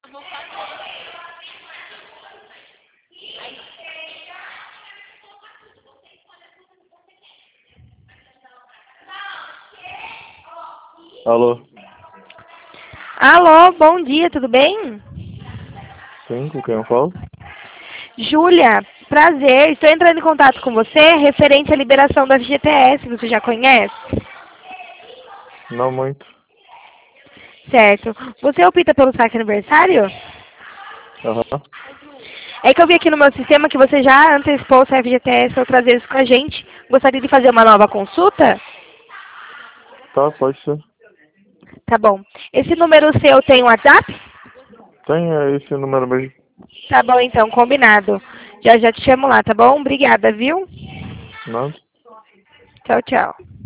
Alô? Alô, bom dia, tudo bem? Sim, com quem eu falo? Júlia, prazer. Estou entrando em contato com você referente à liberação do FGTS. Você já conhece? Não muito. Certo. Você opta pelo saque aniversário? Aham. É que eu vi aqui no meu sistema que você já antecipou o seu FGTS outras vezes com a gente. Gostaria de fazer uma nova consulta? Tá, pode ser. Tá bom. Esse número seu tem WhatsApp? Tem esse número mesmo. Tá bom, então, combinado. Já te chamo lá, tá bom? Obrigada, viu? Nada. Tchau, tchau.